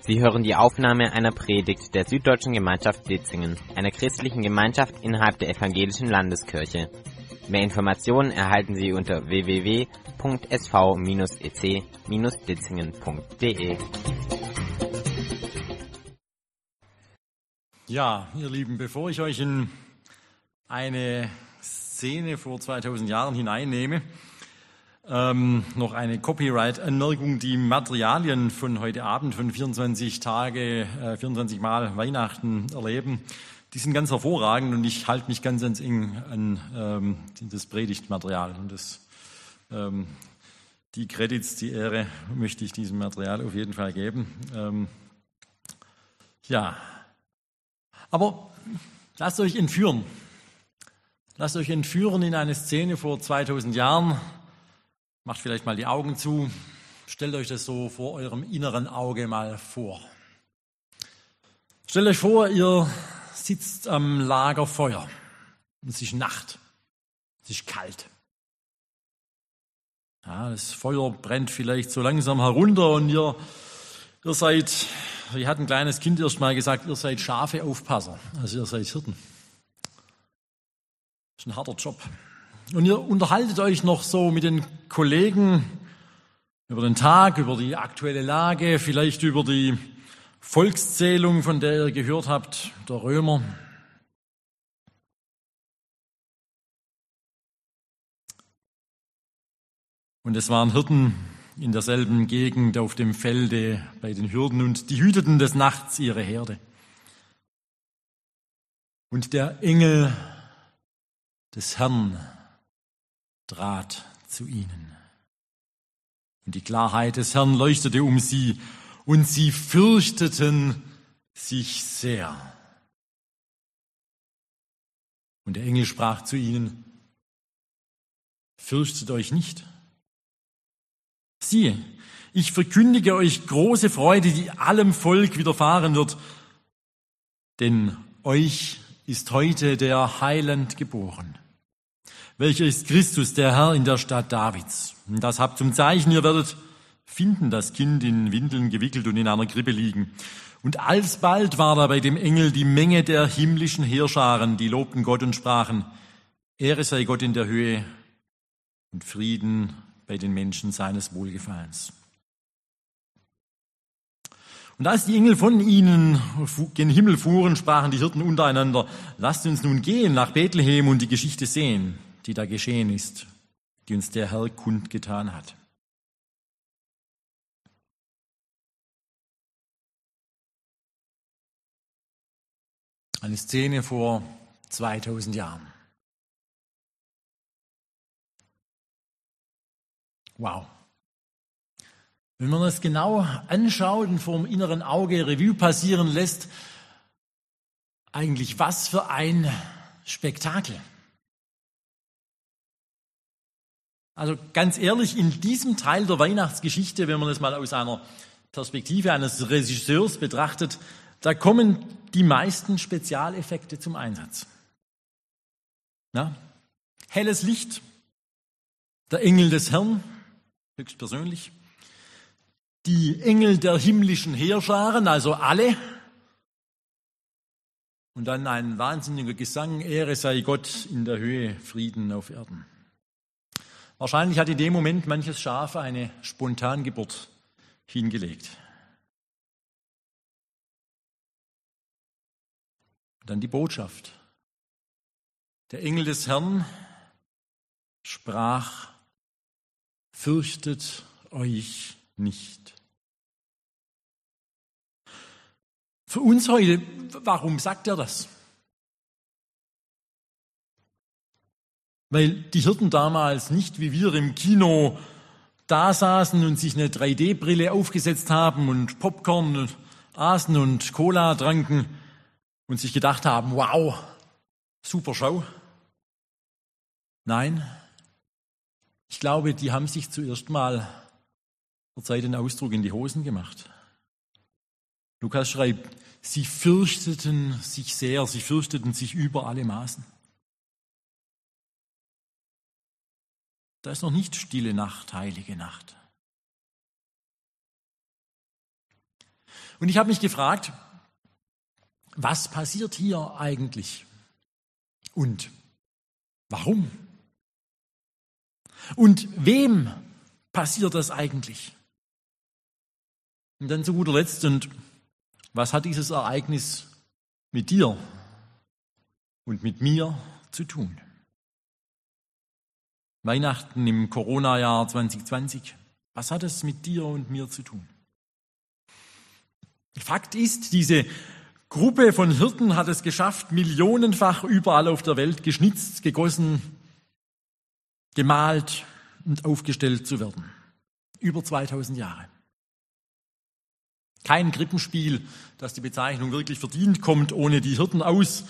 Sie hören die Aufnahme einer Predigt der Süddeutschen Gemeinschaft Ditzingen, einer christlichen Gemeinschaft innerhalb der Evangelischen Landeskirche. Mehr Informationen erhalten Sie unter www.sv-ec-ditzingen.de. Ja, ihr Lieben, bevor ich euch in eine Szene vor 2000 Jahren hineinnehme, noch eine Copyright-Anmerkung. Die Materialien von heute Abend, von 24 Mal Weihnachten erleben, die sind ganz hervorragend und ich halte mich ganz eng an das Predigtmaterial. Und die Credits, die Ehre möchte ich diesem Material auf jeden Fall geben. Aber lasst euch entführen. Lasst euch entführen in eine Szene vor 2000 Jahren. Macht vielleicht mal die Augen zu. Stellt euch das so vor eurem inneren Auge mal vor. Stellt euch vor, ihr sitzt am Lagerfeuer. Es ist Nacht. Es ist kalt. Ja, das Feuer brennt vielleicht so langsam herunter und ihr seid, wie hat ein kleines Kind erst mal gesagt, ihr seid Schafeaufpasser. Also ihr seid Hirten. Das ist ein harter Job. Und ihr unterhaltet euch noch so mit den Kollegen über den Tag, über die aktuelle Lage, vielleicht über die Volkszählung, von der ihr gehört habt, der Römer. Und es waren Hirten in derselben Gegend auf dem Felde bei den Hürden und die hüteten des Nachts ihre Herde. Und der Engel des Herrn trat zu ihnen. Und die Klarheit des Herrn leuchtete um sie, und sie fürchteten sich sehr. Und der Engel sprach zu ihnen: Fürchtet euch nicht. Siehe, ich verkündige euch große Freude, die allem Volk widerfahren wird, denn euch ist heute der Heiland geboren. Welcher ist Christus, der Herr in der Stadt Davids? Und das habt zum Zeichen, ihr werdet finden das Kind in Windeln gewickelt und in einer Krippe liegen. Und alsbald war da bei dem Engel die Menge der himmlischen Heerscharen, die lobten Gott und sprachen: Ehre sei Gott in der Höhe und Frieden bei den Menschen seines Wohlgefallens. Und als die Engel von ihnen gen Himmel fuhren, sprachen die Hirten untereinander: Lasst uns nun gehen nach Bethlehem und die Geschichte sehen, die da geschehen ist, die uns der Herr kundgetan hat. Eine Szene vor 2000 Jahren. Wow. Wenn man das genau anschaut und vor dem inneren Auge Revue passieren lässt, eigentlich was für ein Spektakel. Also ganz ehrlich, in diesem Teil der Weihnachtsgeschichte, wenn man es mal aus einer Perspektive eines Regisseurs betrachtet, da kommen die meisten Spezialeffekte zum Einsatz. Ja? Helles Licht, der Engel des Herrn, höchstpersönlich, die Engel der himmlischen Heerscharen, also alle, und dann ein wahnsinniger Gesang: Ehre sei Gott in der Höhe, Frieden auf Erden. Wahrscheinlich hat in dem Moment manches Schaf eine Spontangeburt hingelegt. Und dann die Botschaft. Der Engel des Herrn sprach: Fürchtet euch nicht. Für uns heute, warum sagt er das? Weil die Hirten damals nicht wie wir im Kino da saßen und sich eine 3D-Brille aufgesetzt haben und Popcorn aßen und Cola tranken und sich gedacht haben: Wow, super Show. Nein, ich glaube, die haben sich zuerst mal, verzeiht den Ausdruck, in die Hosen gemacht. Lukas schreibt, sie fürchteten sich sehr, sie fürchteten sich über alle Maßen. Da ist noch nicht stille Nacht, heilige Nacht. Und ich habe mich gefragt, was passiert hier eigentlich? Und warum? Und wem passiert das eigentlich? Und dann zu guter Letzt, und was hat dieses Ereignis mit dir und mit mir zu tun? Weihnachten im Corona-Jahr 2020, was hat es mit dir und mir zu tun? Fakt ist, diese Gruppe von Hirten hat es geschafft, millionenfach überall auf der Welt geschnitzt, gegossen, gemalt und aufgestellt zu werden. Über 2000 Jahre. Kein Krippenspiel, das die Bezeichnung wirklich verdient, kommt ohne die Hirten aus.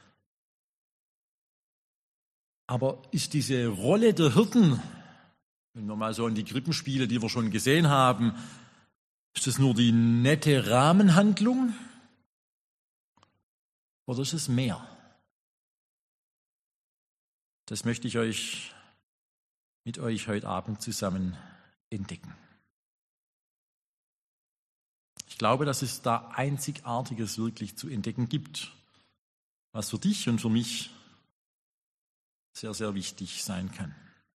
Aber ist diese Rolle der Hirten, wenn wir mal so an die Krippenspiele, die wir schon gesehen haben, ist das nur die nette Rahmenhandlung oder ist es mehr? Das möchte ich mit euch heute Abend zusammen entdecken. Ich glaube, dass es da Einzigartiges wirklich zu entdecken gibt, was für dich und für mich sehr, sehr wichtig sein kann.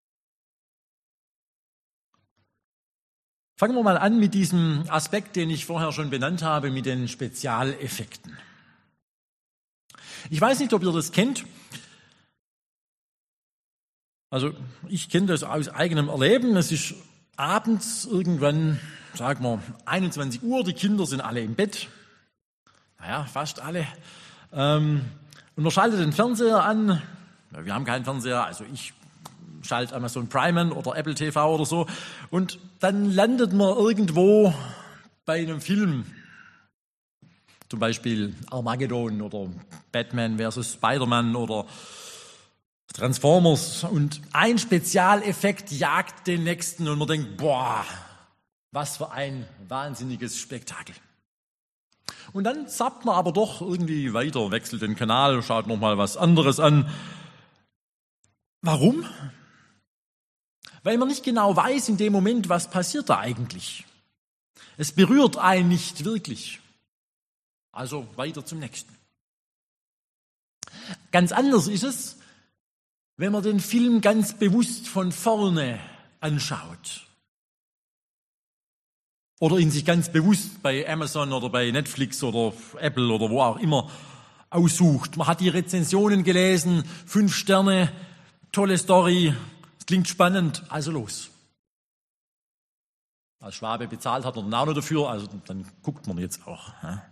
Fangen wir mal an mit diesem Aspekt, den ich vorher schon benannt habe, mit den Spezialeffekten. Ich weiß nicht, ob ihr das kennt. Also ich kenne das aus eigenem Erleben. Es ist abends irgendwann, sagen wir 21 Uhr, die Kinder sind alle im Bett. Naja, fast alle. Und man schaltet den Fernseher an. Wir haben keinen Fernseher, also ich schalte Amazon Prime an oder Apple TV oder so. Und dann landet man irgendwo bei einem Film. Zum Beispiel Armageddon oder Batman vs. Spider-Man oder Transformers. Und ein Spezialeffekt jagt den nächsten und man denkt, boah, was für ein wahnsinniges Spektakel. Und dann zappt man aber doch irgendwie weiter, wechselt den Kanal, schaut nochmal was anderes an. Warum? Weil man nicht genau weiß in dem Moment, was passiert da eigentlich. Es berührt einen nicht wirklich. Also weiter zum nächsten. Ganz anders ist es, wenn man den Film ganz bewusst von vorne anschaut. Oder ihn sich ganz bewusst bei Amazon oder bei Netflix oder Apple oder wo auch immer aussucht. Man hat die Rezensionen gelesen, 5 Sterne, tolle Story, es klingt spannend, also los. Als Schwabe bezahlt hat man auch noch dafür, also dann guckt man jetzt auch.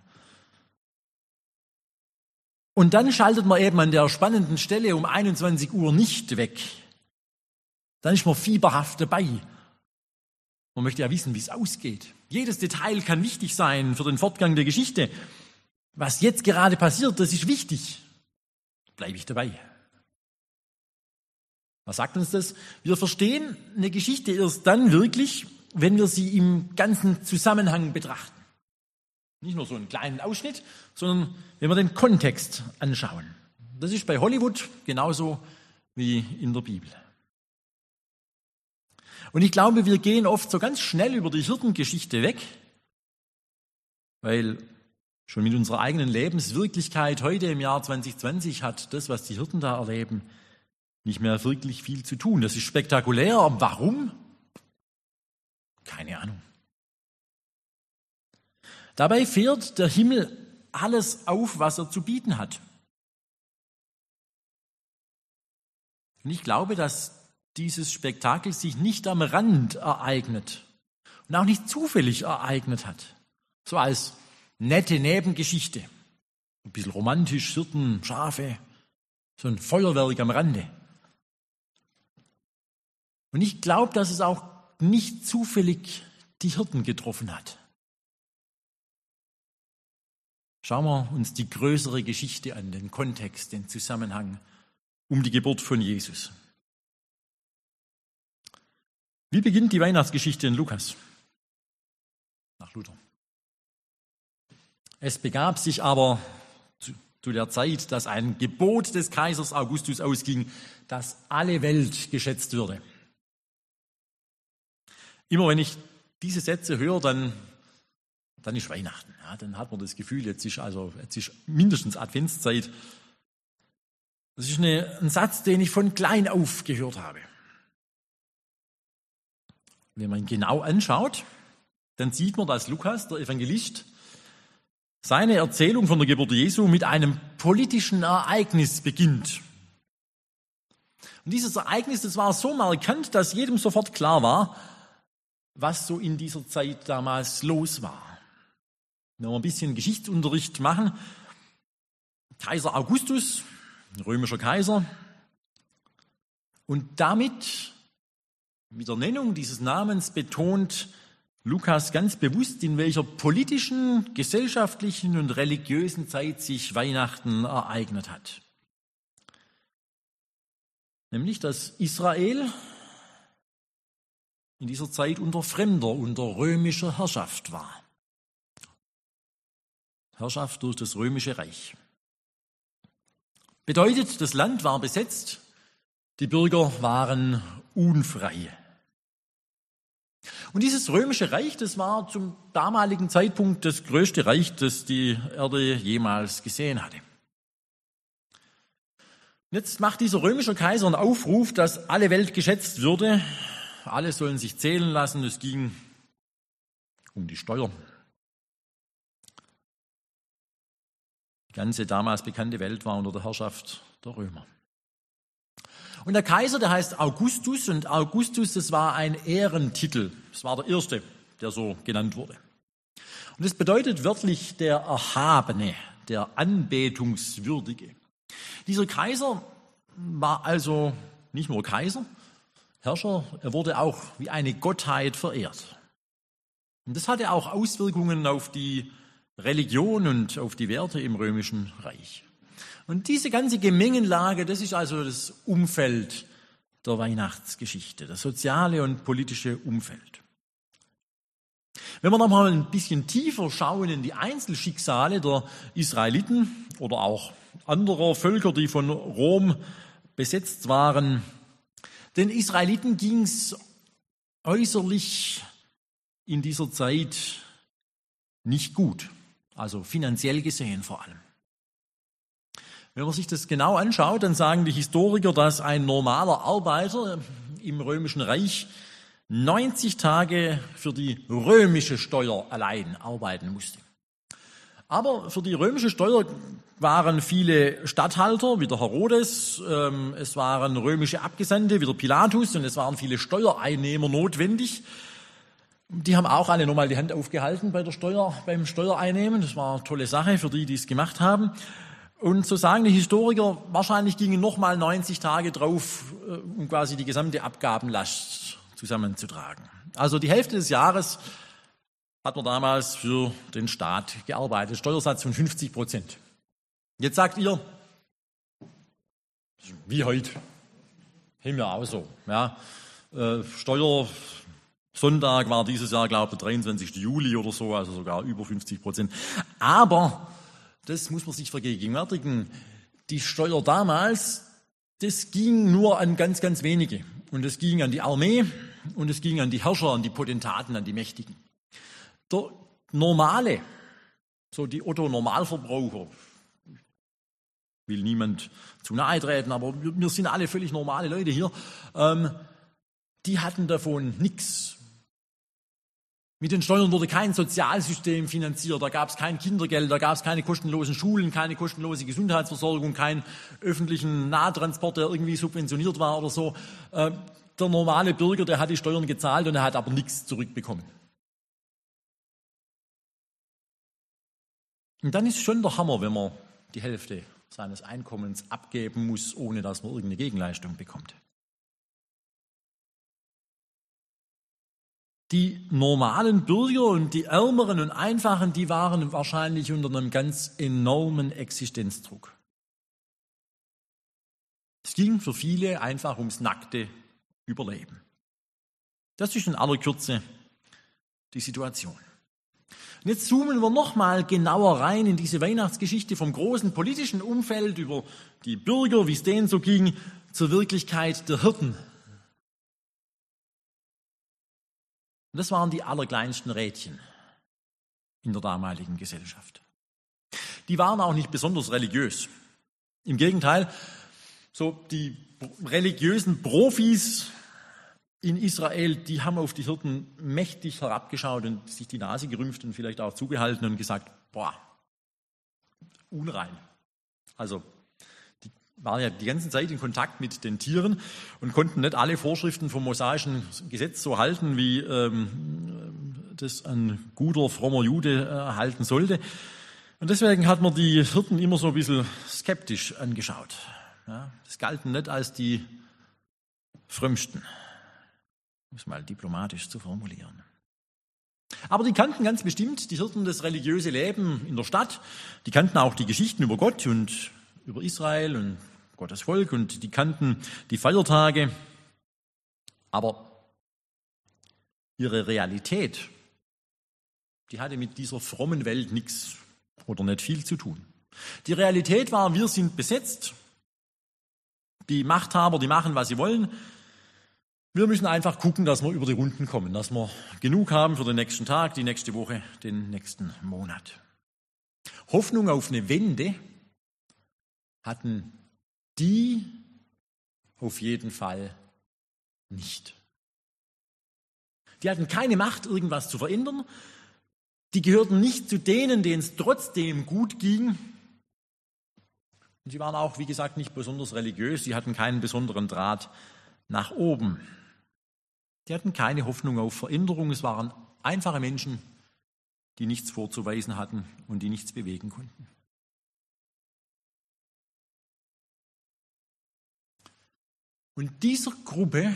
Und dann schaltet man eben an der spannenden Stelle um 21 Uhr nicht weg. Dann ist man fieberhaft dabei. Man möchte ja wissen, wie es ausgeht. Jedes Detail kann wichtig sein für den Fortgang der Geschichte. Was jetzt gerade passiert, das ist wichtig. Bleibe ich dabei. Was sagt uns das? Wir verstehen eine Geschichte erst dann wirklich, wenn wir sie im ganzen Zusammenhang betrachten. Nicht nur so einen kleinen Ausschnitt, sondern wenn wir den Kontext anschauen. Das ist bei Hollywood genauso wie in der Bibel. Und ich glaube, wir gehen oft so ganz schnell über die Hirtengeschichte weg, weil schon mit unserer eigenen Lebenswirklichkeit heute im Jahr 2020 hat das, was die Hirten da erleben, nicht mehr wirklich viel zu tun. Das ist spektakulär. Aber warum? Keine Ahnung. Dabei fährt der Himmel alles auf, was er zu bieten hat. Und ich glaube, dass dieses Spektakel sich nicht am Rand ereignet und auch nicht zufällig ereignet hat. So als nette Nebengeschichte. Ein bisschen romantisch, Hirten, Schafe, so ein Feuerwerk am Rande. Und ich glaube, dass es auch nicht zufällig die Hirten getroffen hat. Schauen wir uns die größere Geschichte an, den Kontext, den Zusammenhang um die Geburt von Jesus. Wie beginnt die Weihnachtsgeschichte in Lukas? Nach Luther. Es begab sich aber zu der Zeit, dass ein Gebot des Kaisers Augustus ausging, dass alle Welt geschätzt würde. Immer wenn ich diese Sätze höre, dann dann ist Weihnachten. Ja, dann hat man das Gefühl, jetzt ist mindestens Adventszeit. Das ist ein Satz, den ich von klein auf gehört habe. Wenn man ihn genau anschaut, dann sieht man, dass Lukas, der Evangelist, seine Erzählung von der Geburt Jesu mit einem politischen Ereignis beginnt. Und dieses Ereignis, das war so markant, dass jedem sofort klar war, was so in dieser Zeit damals los war. Wenn wir ein bisschen Geschichtsunterricht machen, Kaiser Augustus, römischer Kaiser, und damit, mit der Nennung dieses Namens, betont Lukas ganz bewusst, in welcher politischen, gesellschaftlichen und religiösen Zeit sich Weihnachten ereignet hat. Nämlich, dass Israel in dieser Zeit unter römischer Herrschaft war. Herrschaft durch das römische Reich. Bedeutet, das Land war besetzt, die Bürger waren unfrei. Und dieses römische Reich, das war zum damaligen Zeitpunkt das größte Reich, das die Erde jemals gesehen hatte. Jetzt macht dieser römische Kaiser einen Aufruf, dass alle Welt geschätzt würde. Alle sollen sich zählen lassen. Es ging um die Steuer. Die ganze damals bekannte Welt war unter der Herrschaft der Römer. Und der Kaiser, der heißt Augustus, und Augustus, das war ein Ehrentitel. Das war der erste, der so genannt wurde. Und das bedeutet wörtlich der Erhabene, der Anbetungswürdige. Dieser Kaiser war also nicht nur Kaiser, Herrscher, er wurde auch wie eine Gottheit verehrt. Und das hatte auch Auswirkungen auf die Religion und auf die Werte im Römischen Reich. Und diese ganze Gemengenlage, das ist also das Umfeld der Weihnachtsgeschichte, das soziale und politische Umfeld. Wenn wir noch mal ein bisschen tiefer schauen in die Einzelschicksale der Israeliten oder auch anderer Völker, die von Rom besetzt waren, den Israeliten ging es äußerlich in dieser Zeit nicht gut, also finanziell gesehen vor allem. Wenn man sich das genau anschaut, dann sagen die Historiker, dass ein normaler Arbeiter im Römischen Reich 90 Tage für die römische Steuer allein arbeiten musste. Aber für die römische Steuer waren viele Statthalter, wie der Herodes, es waren römische Abgesandte, wie der Pilatus, und es waren viele Steuereinnehmer notwendig. Die haben auch alle nochmal die Hand aufgehalten beim Steuereinnehmen. Das war eine tolle Sache für die, die es gemacht haben. Und so sagen die Historiker, wahrscheinlich gingen nochmal 90 Tage drauf, um quasi die gesamte Abgabenlast zusammenzutragen. Also die Hälfte des Jahres hat man damals für den Staat gearbeitet. Steuersatz von 50%. Jetzt sagt ihr, wie heute, haben wir auch so. Ja, Steuersonntag war dieses Jahr, glaube ich, der 23. Juli oder so, also sogar über 50%. Aber das muss man sich vergegenwärtigen. Die Steuer damals, das ging nur an ganz, ganz wenige. Und es ging an die Armee und es ging an die Herrscher, an die Potentaten, an die Mächtigen. Der Normale, so die Otto-Normalverbraucher, will niemand zu nahe treten, aber wir sind alle völlig normale Leute hier, die hatten davon nichts. Mit den Steuern wurde kein Sozialsystem finanziert, da gab es kein Kindergeld, da gab es keine kostenlosen Schulen, keine kostenlose Gesundheitsversorgung, keinen öffentlichen Nahtransport, der irgendwie subventioniert war oder so. Der normale Bürger, der hat die Steuern gezahlt und er hat aber nichts zurückbekommen. Und dann ist schon der Hammer, wenn man die Hälfte seines Einkommens abgeben muss, ohne dass man irgendeine Gegenleistung bekommt. Die normalen Bürger und die Ärmeren und Einfachen, die waren wahrscheinlich unter einem ganz enormen Existenzdruck. Es ging für viele einfach ums nackte Überleben. Das ist in aller Kürze die Situation. Und jetzt zoomen wir nochmal genauer rein in diese Weihnachtsgeschichte vom großen politischen Umfeld über die Bürger, wie es denen so ging, zur Wirklichkeit der Hirten. Und das waren die allerkleinsten Rädchen. in der damaligen Gesellschaft. Die waren auch nicht besonders religiös. Im Gegenteil, so die religiösen Profis in Israel, die haben auf die Hirten mächtig herabgeschaut und sich die Nase gerümpft und vielleicht auch zugehalten und gesagt, boah, unrein. Also die waren ja die ganze Zeit in Kontakt mit den Tieren und konnten nicht alle Vorschriften vom mosaischen Gesetz so halten, wie das ein guter, frommer Jude halten sollte. Und deswegen hat man die Hirten immer so ein bisschen skeptisch angeschaut. Ja, das galten nicht als die Frömmsten, um es mal diplomatisch zu formulieren. Aber die kannten ganz bestimmt, die Hirten, das religiöse Leben in der Stadt. Die kannten auch die Geschichten über Gott und über Israel und Gottes Volk und die kannten die Feiertage. Aber ihre Realität, die hatte mit dieser frommen Welt nichts oder nicht viel zu tun. Die Realität war, wir sind besetzt. Die Machthaber, die machen, was sie wollen. Wir müssen einfach gucken, dass wir über die Runden kommen, dass wir genug haben für den nächsten Tag, die nächste Woche, den nächsten Monat. Hoffnung auf eine Wende hatten die auf jeden Fall nicht. Die hatten keine Macht, irgendwas zu verändern. Die gehörten nicht zu denen, denen es trotzdem gut ging. Und sie waren auch, wie gesagt, nicht besonders religiös. Sie hatten keinen besonderen Draht nach oben. Die hatten keine Hoffnung auf Veränderung. Es waren einfache Menschen, die nichts vorzuweisen hatten und die nichts bewegen konnten. Und dieser Gruppe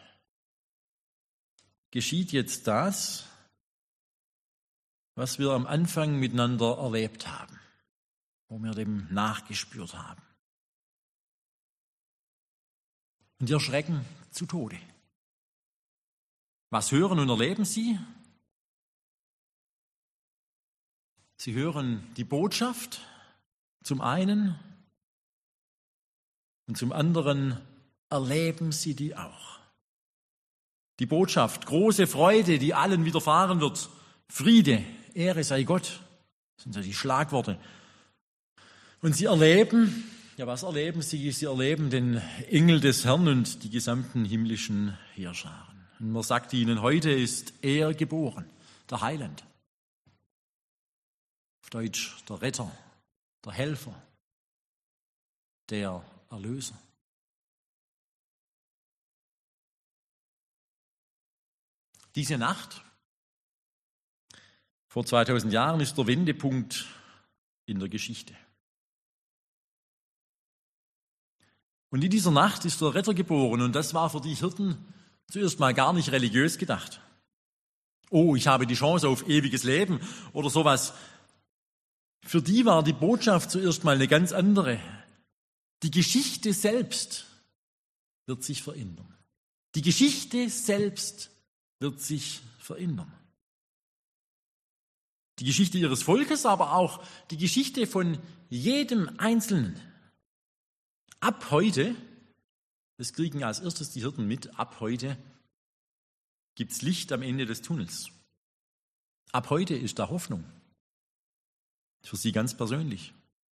geschieht jetzt das, was wir am Anfang miteinander erlebt haben, wo wir dem nachgespürt haben. Und die erschrecken zu Tode. Was hören und erleben sie? Sie hören die Botschaft zum einen und zum anderen erleben sie die auch. Die Botschaft, große Freude, die allen widerfahren wird, Friede, Ehre sei Gott, das sind so die Schlagworte. Und sie erleben, ja was erleben sie? Sie erleben den Engel des Herrn und die gesamten himmlischen Heerscharen. Und man sagt ihnen, heute ist er geboren, der Heiland. Auf Deutsch der Retter, der Helfer, der Erlöser. Diese Nacht vor 2000 Jahren ist der Wendepunkt in der Geschichte. Und in dieser Nacht ist der Retter geboren und das war für die Hirten zuerst mal gar nicht religiös gedacht. Oh, ich habe die Chance auf ewiges Leben oder sowas. Für die war die Botschaft zuerst mal eine ganz andere. Die Geschichte selbst wird sich verändern. Die Geschichte selbst wird sich verändern. Die Geschichte ihres Volkes, aber auch die Geschichte von jedem Einzelnen. Ab heute, das kriegen als erstes die Hirten mit, ab heute gibt es Licht am Ende des Tunnels. Ab heute ist da Hoffnung. Für sie ganz persönlich.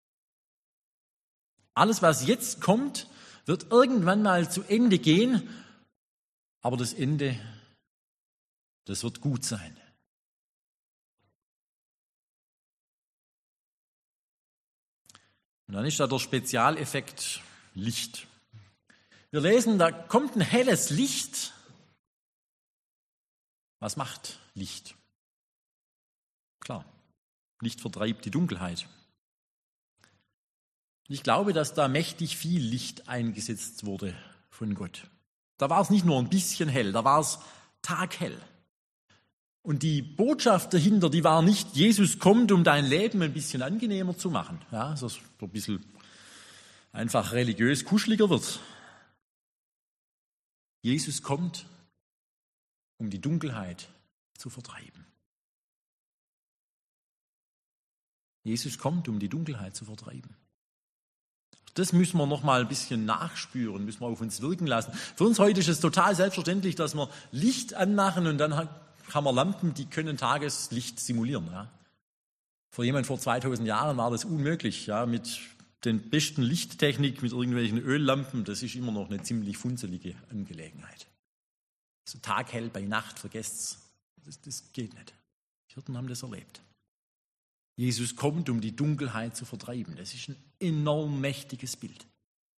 Alles, was jetzt kommt, wird irgendwann mal zu Ende gehen, aber das Ende, das wird gut sein. Und dann ist da der Spezialeffekt Licht. Wir lesen, da kommt ein helles Licht. Was macht Licht? Klar, Licht vertreibt die Dunkelheit. Ich glaube, dass da mächtig viel Licht eingesetzt wurde von Gott. Da war es nicht nur ein bisschen hell, da war es taghell. Und die Botschaft dahinter, die war nicht, Jesus kommt, um dein Leben ein bisschen angenehmer zu machen. Ja, dass es ein bisschen einfach religiös kuscheliger wird. Jesus kommt, um die Dunkelheit zu vertreiben. Jesus kommt, um die Dunkelheit zu vertreiben. Das müssen wir noch mal ein bisschen nachspüren, müssen wir auf uns wirken lassen. Für uns heute ist es total selbstverständlich, dass wir Licht anmachen und dann haben wir Lampen, die können Tageslicht simulieren. Ja? Für jemand vor 2000 Jahren war das unmöglich, ja, mit den besten Lichttechnik, mit irgendwelchen Öllampen. Das ist immer noch eine ziemlich funzelige Angelegenheit. So taghell bei Nacht, vergesst's. Das geht nicht. Die Hirten haben das erlebt. Jesus kommt, um die Dunkelheit zu vertreiben. Das ist ein enorm mächtiges Bild.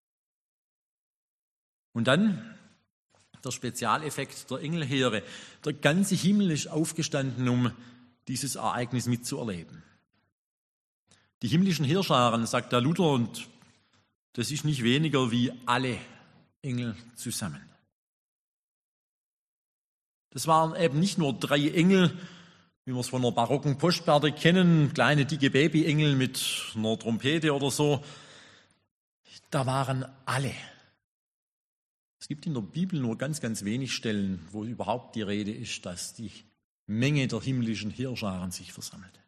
Und dann der Spezialeffekt der Engelheere. Der ganze Himmel ist aufgestanden, um dieses Ereignis mitzuerleben. Die himmlischen Heerscharen, sagt der Luther, und das ist nicht weniger wie alle Engel zusammen. Das waren eben nicht nur 3 Engel, wie wir es von einer barocken Postberde kennen, kleine, dicke Babyengel mit einer Trompete oder so. Da waren alle. Es gibt in der Bibel nur ganz, ganz wenig Stellen, wo überhaupt die Rede ist, dass die Menge der himmlischen Heerscharen sich versammelt.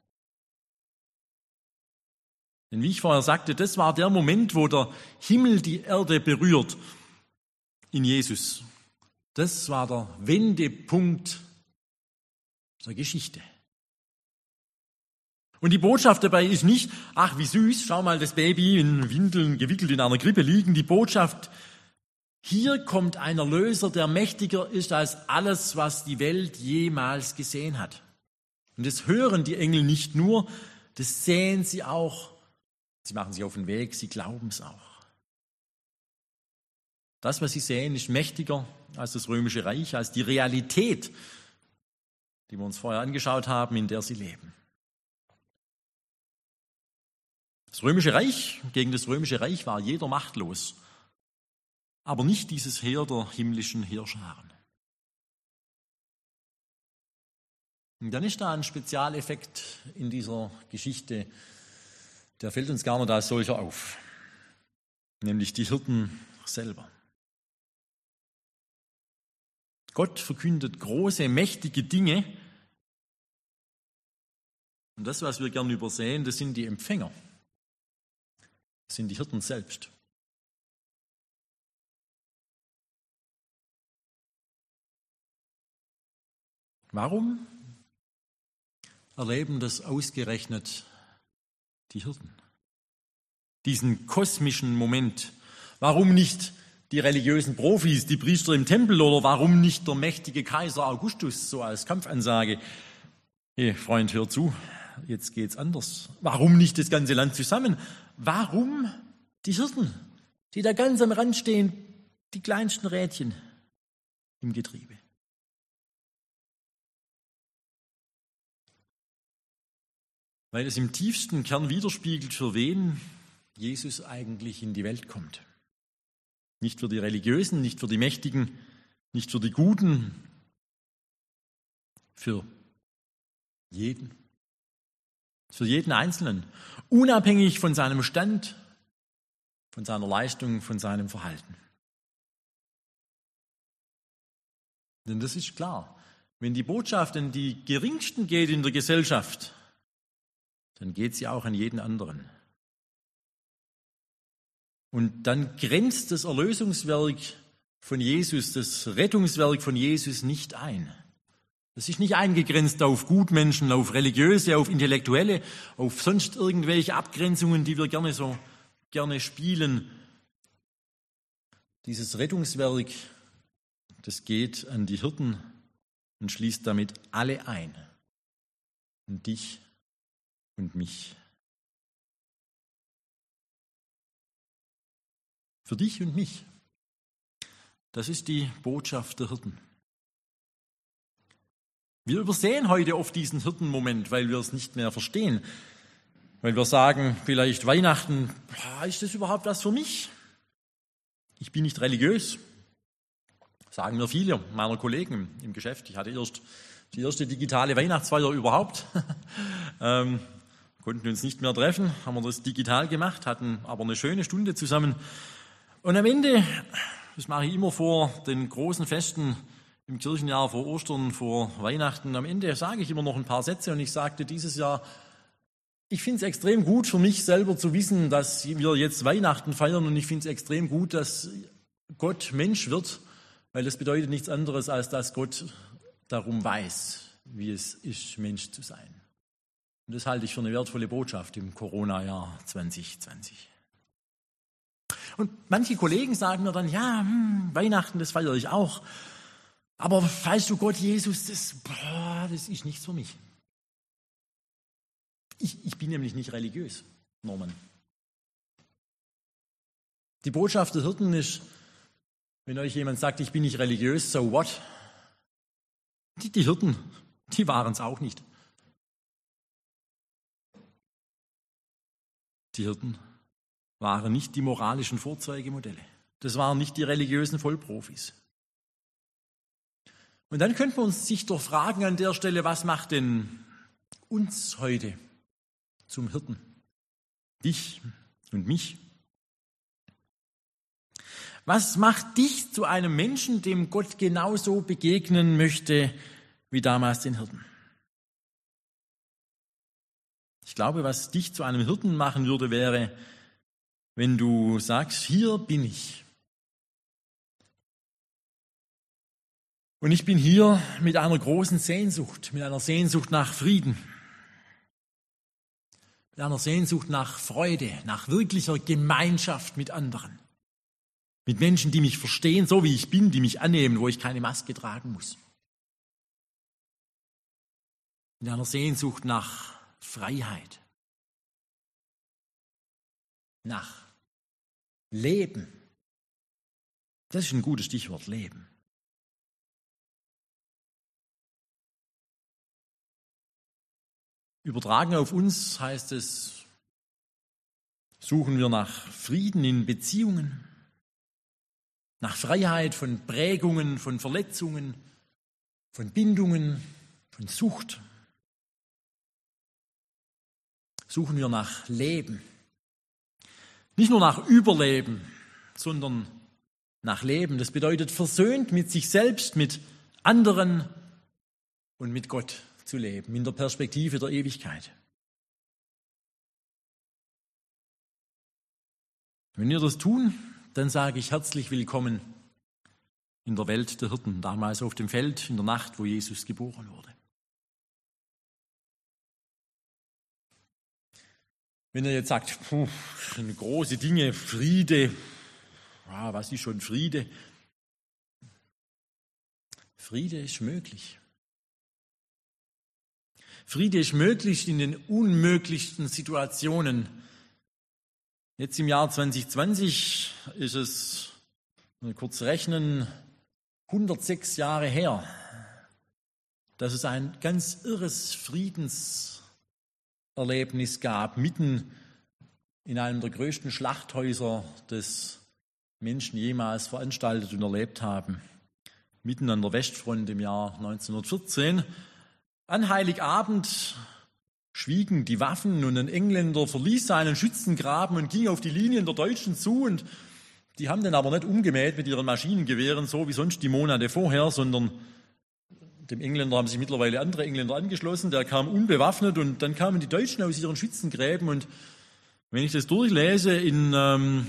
Denn wie ich vorher sagte, das war der Moment, wo der Himmel die Erde berührt in Jesus. Das war der Wendepunkt der Geschichte. Und die Botschaft dabei ist nicht, ach wie süß, schau mal das Baby in Windeln gewickelt in einer Krippe liegen. Die Botschaft, hier kommt ein Erlöser, der mächtiger ist als alles, was die Welt jemals gesehen hat. Und das hören die Engel nicht nur, das sehen sie auch. Sie machen sich auf den Weg, sie glauben es auch. Das, was sie sehen, ist mächtiger als das Römische Reich, als die Realität, die wir uns vorher angeschaut haben, in der sie leben. Gegen das Römische Reich war jeder machtlos, aber nicht dieses Heer der himmlischen Heerscharen. Und dann ist da ein Spezialeffekt in dieser Geschichte, der fällt uns gar nicht als solcher auf, nämlich die Hirten selber. Gott verkündet große, mächtige Dinge. Und das, was wir gern übersehen, das sind die Empfänger. Das sind die Hirten selbst. Warum erleben das ausgerechnet die Hirten? Diesen kosmischen Moment. Warum nicht die religiösen Profis, die Priester im Tempel, oder warum nicht der mächtige Kaiser Augustus, so als Kampfansage? Hey, Freund, hör zu, jetzt geht's anders. Warum nicht das ganze Land zusammen? Warum die Hirten, die da ganz am Rand stehen, die kleinsten Rädchen im Getriebe? Weil es im tiefsten Kern widerspiegelt, für wen Jesus eigentlich in die Welt kommt. Nicht für die Religiösen, nicht für die Mächtigen, nicht für die Guten, für jeden. Für jeden Einzelnen, unabhängig von seinem Stand, von seiner Leistung, von seinem Verhalten. Denn das ist klar, wenn die Botschaft an die Geringsten geht in der Gesellschaft, dann geht sie auch an jeden anderen. Und dann grenzt das Erlösungswerk von Jesus, das Rettungswerk von Jesus nicht ein. Das ist nicht eingegrenzt auf Gutmenschen, auf Religiöse, auf Intellektuelle, auf sonst irgendwelche Abgrenzungen, die wir gerne spielen. Dieses Rettungswerk, das geht an die Hirten und schließt damit alle ein. Und dich und mich. Für dich und mich. Das ist die Botschaft der Hirten. Wir übersehen heute oft diesen Hirtenmoment, weil wir es nicht mehr verstehen. Weil wir sagen, vielleicht Weihnachten, ist das überhaupt was für mich? Ich bin nicht religiös. Sagen mir viele meiner Kollegen im Geschäft. Ich hatte erst die erste digitale Weihnachtsfeier überhaupt. Konnten uns nicht mehr treffen, haben wir das digital gemacht, hatten aber eine schöne Stunde zusammen. Und am Ende, das mache ich immer vor den großen Festen im Kirchenjahr, vor Ostern, vor Weihnachten, am Ende sage ich immer noch ein paar Sätze und ich sagte dieses Jahr, ich finde es extrem gut für mich selber zu wissen, dass wir jetzt Weihnachten feiern und ich finde es extrem gut, dass Gott Mensch wird, weil das bedeutet nichts anderes, als dass Gott darum weiß, wie es ist, Mensch zu sein. Und das halte ich für eine wertvolle Botschaft im Corona-Jahr 2020. Und manche Kollegen sagen mir dann, ja, Weihnachten, das feiere ich auch. Aber weißt du, Gott, Jesus, das ist nichts für mich. Ich bin nämlich nicht religiös, Norman. Die Botschaft der Hirten ist, wenn euch jemand sagt, ich bin nicht religiös, so what? Die Hirten, die waren es auch nicht. Die Hirten waren nicht die moralischen Vorzeigemodelle. Das waren nicht die religiösen Vollprofis. Und dann könnte man sich doch fragen an der Stelle, was macht denn uns heute zum Hirten? Dich und mich? Was macht dich zu einem Menschen, dem Gott genauso begegnen möchte wie damals den Hirten? Ich glaube, was dich zu einem Hirten machen würde, wäre, wenn du sagst, hier bin ich. Und ich bin hier mit einer großen Sehnsucht, mit einer Sehnsucht nach Frieden, mit einer Sehnsucht nach Freude, nach wirklicher Gemeinschaft mit anderen. Mit Menschen, die mich verstehen, so wie ich bin, die mich annehmen, wo ich keine Maske tragen muss. Mit einer Sehnsucht nach Freiheit, nach Leben. Das ist ein gutes Stichwort, Leben. Übertragen auf uns heißt es, suchen wir nach Frieden in Beziehungen, nach Freiheit von Prägungen, von Verletzungen, von Bindungen, von Sucht. Suchen wir nach Leben. Nicht nur nach Überleben, sondern nach Leben. Das bedeutet versöhnt mit sich selbst, mit anderen und mit Gott zu leben, in der Perspektive der Ewigkeit. Wenn wir das tun, dann sage ich herzlich willkommen in der Welt der Hirten, damals auf dem Feld in der Nacht, wo Jesus geboren wurde. Wenn ihr jetzt sagt, große Dinge, Friede, was ist schon Friede? Friede ist möglich. Friede ist möglich in den unmöglichsten Situationen. Jetzt im Jahr 2020 ist es, mal kurz rechnen, 106 Jahre her, dass es ein ganz irres Friedenserlebnis gab, mitten in einem der größten Schlachthäuser, das Menschen jemals veranstaltet und erlebt haben, mitten an der Westfront im Jahr 1914. An Heiligabend schwiegen die Waffen und ein Engländer verließ seinen Schützengraben und ging auf die Linien der Deutschen zu. Und die haben den aber nicht umgemäht mit ihren Maschinengewehren, so wie sonst die Monate vorher, sondern dem Engländer haben sich mittlerweile andere Engländer angeschlossen. Der kam unbewaffnet und dann kamen die Deutschen aus ihren Schützengräben. Und wenn ich das durchlese in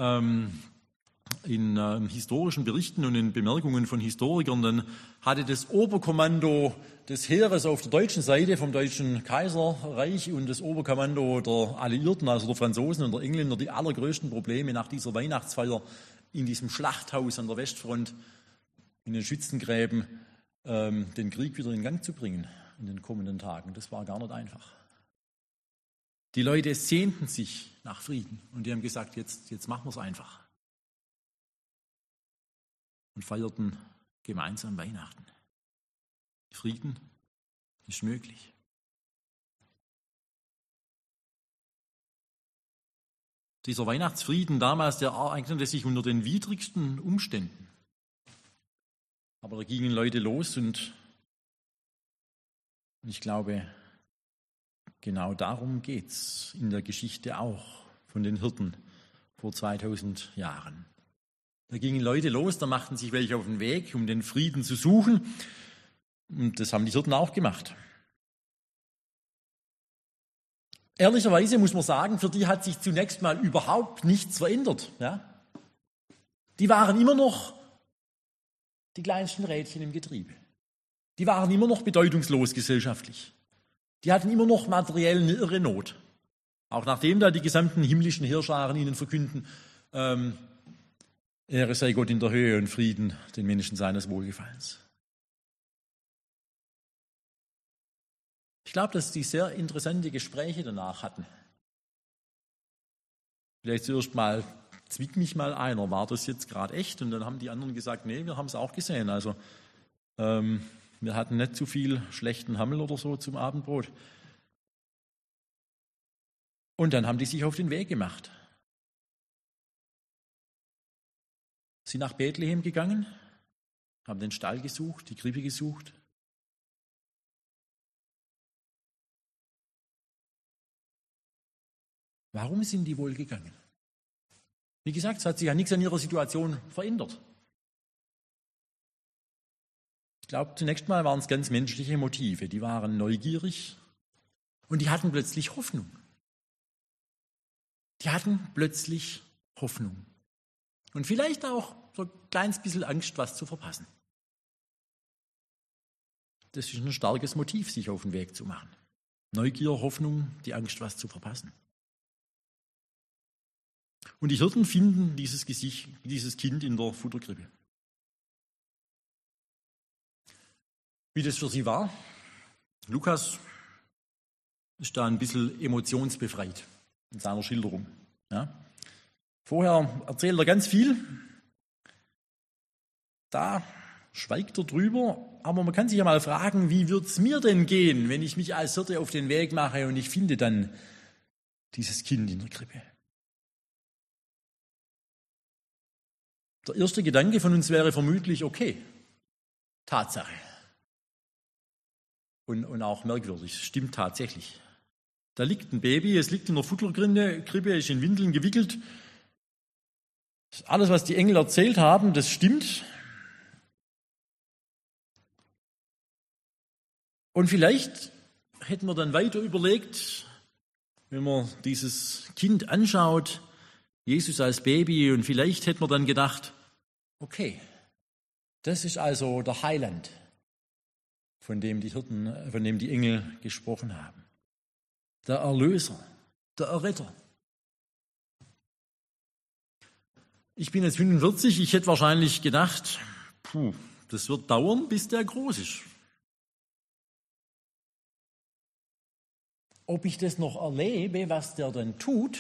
historischen Berichten und in Bemerkungen von Historikern, dann hatte das Oberkommando des Heeres auf der deutschen Seite vom Deutschen Kaiserreich und das Oberkommando der Alliierten, also der Franzosen und der Engländer, die allergrößten Probleme nach dieser Weihnachtsfeier in diesem Schlachthaus an der Westfront, in den Schützengräben, den Krieg wieder in Gang zu bringen in den kommenden Tagen. Das war gar nicht einfach. Die Leute sehnten sich nach Frieden und die haben gesagt, jetzt machen wir es einfach. Und feierten gemeinsam Weihnachten. Frieden ist möglich. Dieser Weihnachtsfrieden damals, der ereignete sich unter den widrigsten Umständen. Aber da gingen Leute los und ich glaube, genau darum geht es in der Geschichte auch von den Hirten vor 2000 Jahren. Da gingen Leute los, da machten sich welche auf den Weg, um den Frieden zu suchen. Und das haben die Hirten auch gemacht. Ehrlicherweise muss man sagen, für die hat sich zunächst mal überhaupt nichts verändert. Ja? Die waren immer noch die kleinsten Rädchen im Getriebe. Die waren immer noch bedeutungslos gesellschaftlich. Die hatten immer noch materiell eine irre Not. Auch nachdem da die gesamten himmlischen Heerscharen ihnen verkünden, Ehre sei Gott in der Höhe und Frieden den Menschen seines Wohlgefallens. Ich glaube, dass die sehr interessante Gespräche danach hatten. Vielleicht zuerst mal, zwickt mich mal einer, war das jetzt gerade echt? Und dann haben die anderen gesagt, nee, wir haben es auch gesehen. Also wir hatten nicht zu viel schlechten Hammel oder so zum Abendbrot. Und dann haben die sich auf den Weg gemacht. Sind nach Bethlehem gegangen, haben den Stall gesucht, die Krippe gesucht. Warum sind die wohl gegangen? Wie gesagt, es hat sich ja nichts an ihrer Situation verändert. Ich glaube, zunächst mal waren es ganz menschliche Motive. Die waren neugierig und die hatten plötzlich Hoffnung. Die hatten plötzlich Hoffnung. Und vielleicht auch so ein kleines bisschen Angst, was zu verpassen. Das ist ein starkes Motiv, sich auf den Weg zu machen. Neugier, Hoffnung, die Angst, was zu verpassen. Und die Hirten finden dieses Kind in der Futterkrippe. Wie das für sie war, Lukas ist da ein bisschen emotionsbefreit in seiner Schilderung. Ja. Vorher erzählt er ganz viel, da schweigt er drüber, aber man kann sich ja mal fragen, wie wird es mir denn gehen, wenn ich mich als Hirte auf den Weg mache und ich finde dann dieses Kind in der Krippe. Der erste Gedanke von uns wäre vermutlich, okay, Tatsache. Und auch merkwürdig, es stimmt tatsächlich. Da liegt ein Baby, es liegt in der Futterkrippe, ist in Windeln gewickelt. Alles, was die Engel erzählt haben, das stimmt. Und vielleicht hätten wir dann weiter überlegt, wenn man dieses Kind anschaut, Jesus als Baby, und vielleicht hätten wir dann gedacht, okay, das ist also der Heiland, von dem die Engel gesprochen haben. Der Erlöser, der Erretter. Ich bin jetzt 45, ich hätte wahrscheinlich gedacht, das wird dauern, bis der groß ist. Ob ich das noch erlebe, was der dann tut?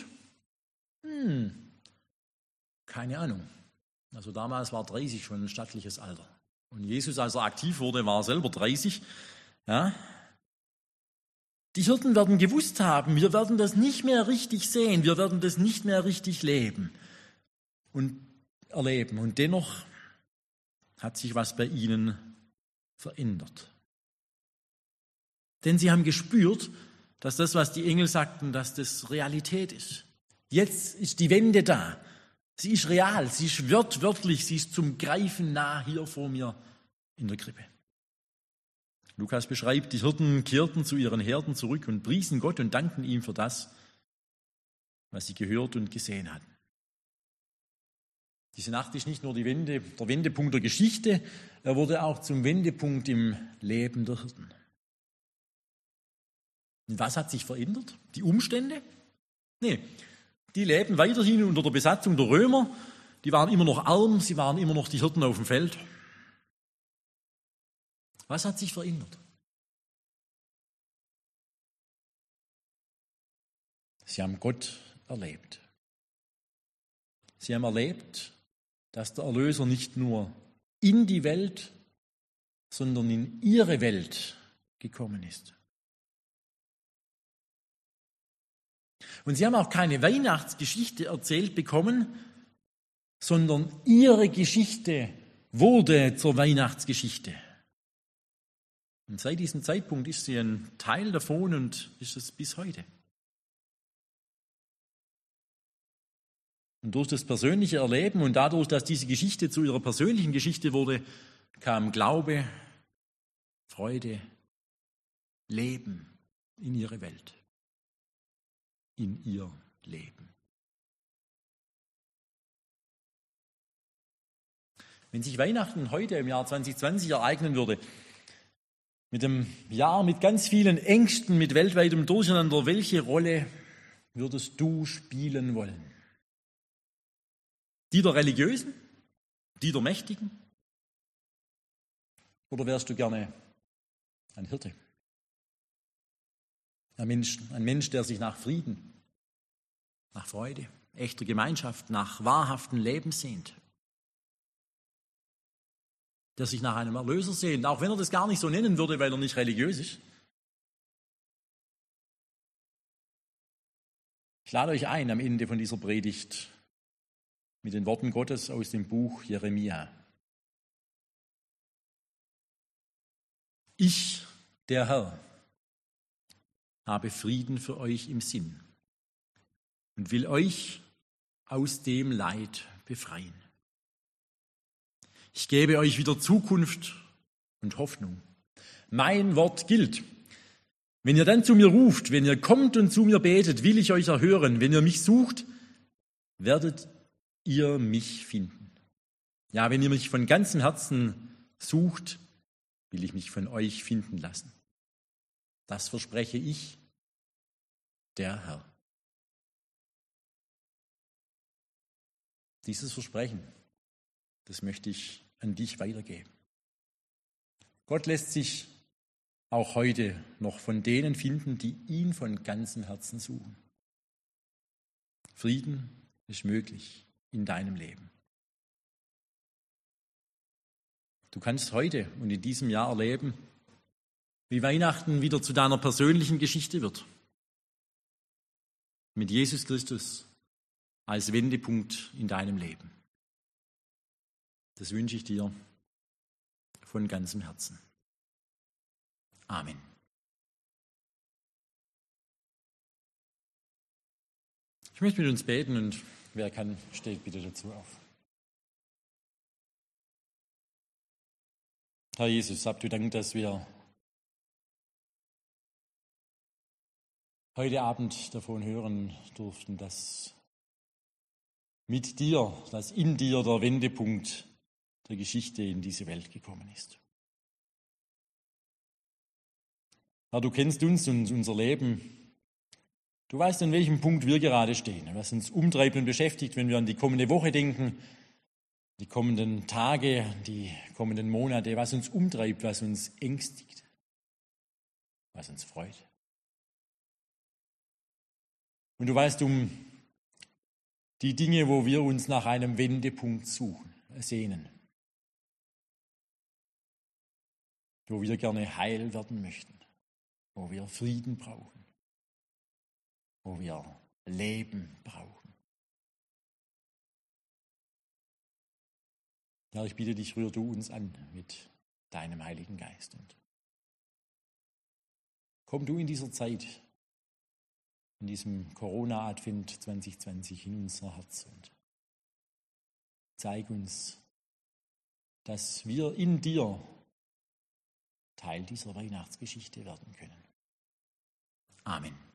Keine Ahnung. Also damals war 30 schon ein stattliches Alter. Und Jesus, als er aktiv wurde, war selber 30. Ja. Die Hirten werden gewusst haben, wir werden das nicht mehr richtig sehen, wir werden das nicht mehr richtig leben und erleben. Und dennoch hat sich was bei ihnen verändert. Denn sie haben gespürt, dass das, was die Engel sagten, dass das Realität ist. Jetzt ist die Wende da. Sie ist real, sie ist wörtlich, sie ist zum Greifen nah hier vor mir in der Krippe. Lukas beschreibt, die Hirten kehrten zu ihren Herden zurück und priesen Gott und dankten ihm für das, was sie gehört und gesehen hatten. Diese Nacht ist nicht nur der Wendepunkt der Geschichte, er wurde auch zum Wendepunkt im Leben der Hirten. Und was hat sich verändert? Die Umstände? Nee, die leben weiterhin unter der Besatzung der Römer. Die waren immer noch arm, sie waren immer noch die Hirten auf dem Feld. Was hat sich verändert? Sie haben Gott erlebt. Sie haben erlebt, dass der Erlöser nicht nur in die Welt, sondern in ihre Welt gekommen ist. Und sie haben auch keine Weihnachtsgeschichte erzählt bekommen, sondern ihre Geschichte wurde zur Weihnachtsgeschichte. Und seit diesem Zeitpunkt ist sie ein Teil davon und ist es bis heute. Und durch das persönliche Erleben und dadurch, dass diese Geschichte zu ihrer persönlichen Geschichte wurde, kam Glaube, Freude, Leben in ihre Welt. In ihr Leben. Wenn sich Weihnachten heute im Jahr 2020 ereignen würde, mit dem Jahr, mit ganz vielen Ängsten, mit weltweitem Durcheinander, welche Rolle würdest du spielen wollen? Die der Religiösen? Die der Mächtigen? Oder wärst du gerne ein Hirte? Ein Mensch, der sich nach Frieden, nach Freude, echter Gemeinschaft, nach wahrhaftem Leben sehnt. Der sich nach einem Erlöser sehnt, auch wenn er das gar nicht so nennen würde, weil er nicht religiös ist. Ich lade euch ein am Ende von dieser Predigt mit den Worten Gottes aus dem Buch Jeremia. Ich, der Herr, habe Frieden für euch im Sinn und will euch aus dem Leid befreien. Ich gebe euch wieder Zukunft und Hoffnung. Mein Wort gilt. Wenn ihr dann zu mir ruft, wenn ihr kommt und zu mir betet, will ich euch erhören. Wenn ihr mich sucht, werdet ihr mich finden. Ja, wenn ihr mich von ganzem Herzen sucht, will ich mich von euch finden lassen. Das verspreche ich, der Herr. Dieses Versprechen, das möchte ich an dich weitergeben. Gott lässt sich auch heute noch von denen finden, die ihn von ganzem Herzen suchen. Frieden ist möglich in deinem Leben. Du kannst heute und in diesem Jahr erleben, wie Weihnachten wieder zu deiner persönlichen Geschichte wird. Mit Jesus Christus als Wendepunkt in deinem Leben. Das wünsche ich dir von ganzem Herzen. Amen. Ich möchte mit uns beten und wer kann, steht bitte dazu auf. Herr Jesus, hab du Dank, dass wir heute Abend davon hören durften, dass mit dir, dass in dir der Wendepunkt der Geschichte in diese Welt gekommen ist. Herr, du kennst uns und unser Leben. Du weißt, an welchem Punkt wir gerade stehen, was uns umtreibt und beschäftigt, wenn wir an die kommende Woche denken, die kommenden Tage, die kommenden Monate, was uns umtreibt, was uns ängstigt, was uns freut. Und du weißt um die Dinge, wo wir uns nach einem Wendepunkt sehnen, wo wir gerne heil werden möchten, wo wir Frieden brauchen, wo wir Leben brauchen. Ja, ich bitte dich, rühr du uns an mit deinem Heiligen Geist. Und komm du in dieser Zeit, in diesem Corona-Advent 2020 in unser Herz und zeig uns, dass wir in dir Teil dieser Weihnachtsgeschichte werden können. Amen.